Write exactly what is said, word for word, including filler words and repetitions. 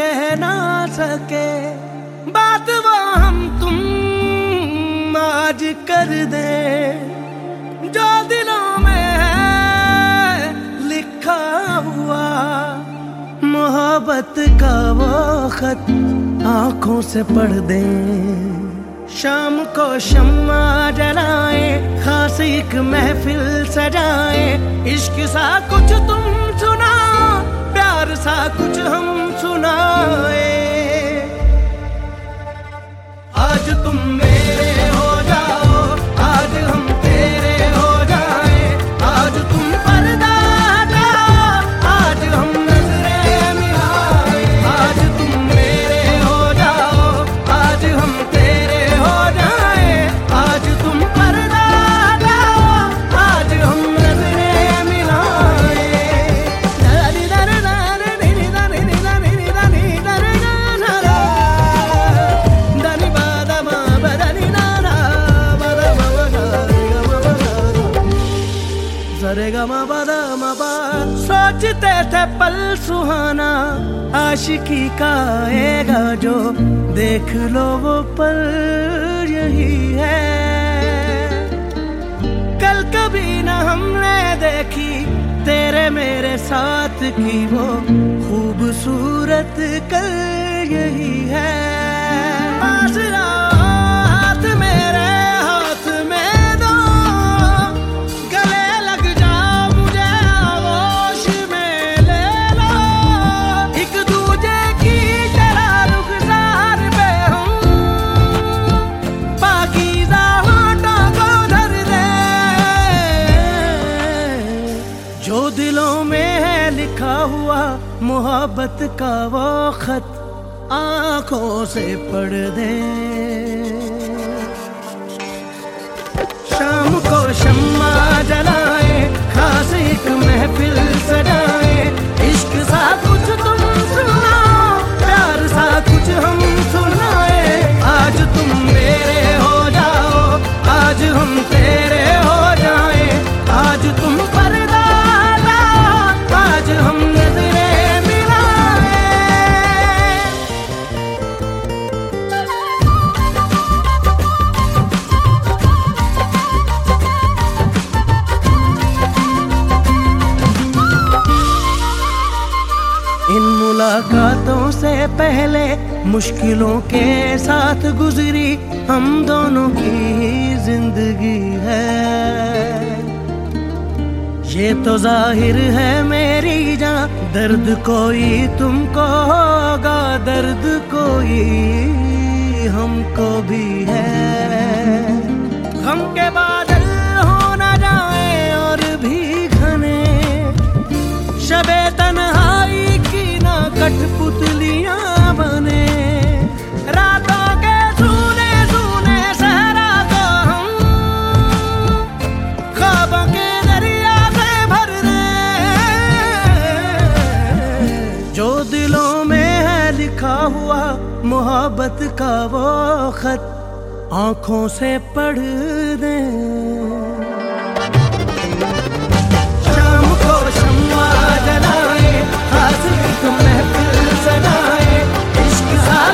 कह ना सके बात वो हम तुम आज कर दे जो दिलों में है लिखा हुआ मोहब्बत का वो खत आंखों से पढ़ दे। शाम को शम्मा जलाए खास एक महफिल सजाए इश्क सा कुछ तुम सुनाओ प्यार सा कुछ हम सुनाए। आज तुम मेरे हो जाओ आज हम तेरे हो जाए आज तुम पर्दा हटाओ आज हम नजरें मिलाए। आज तुम मेरे हो जाओ आज हम तेरे हो जाए आज तुम पर्दा हटाओ आज हम नजरें मिलाए। दरी दरी दरी दरी दरी दरी दरी दरी गाना दनी बादा मा बदनी नाना बादा मा सरे गा मा बादा मा बा। सोचते थे पल सुहाना आशिकी का आएगा जो देख लो वो पल यही है। कल कभी न हमने देखी तेरे मेरे साथ की वो खूबसूरत कल यही है। पास रहो हाथ मेरे हाथ में दो गले लग जाओ मुझे आगोश में ले लो एक दूजे की तरह रुखसार पे हम पाकीज़ा होठों को धर दे जो दिलों में है लिखा हुआ मोहब्बत का वो खत आंखों से पढ़ दे। शाम को शम्मा जलाए खास एक महफिल सजाए इश्क सा कुछ तुम सुनाओ प्यार सा कुछ हम सुनाए। आज तुम मेरे हो जाओ आज हम तेरे हो जाए आज तुम पर्दा हटाओ आज हम नजरें मिलाए। इन मुलाकातों से पहले मुश्किलों के साथ गुजरी हम दोनों की जिंदगी है। ये तो जाहिर है मेरी जान दर्द कोई तुमको होगा दर्द कोई हमको भी है। गम के बादल हो न जाए और भी घने शबे तन्हाई की ना कठपुतलियां बने रातों के सूने सूने सहरा को हम ख्वाबों के दरिया से भर दे जो दिलों में है लिखा हुआ मोहब्बत का वो खत आंखों से पढ़ दे। शाम को शम्मा जलाए खास एक महफिल सजाए इश्क सा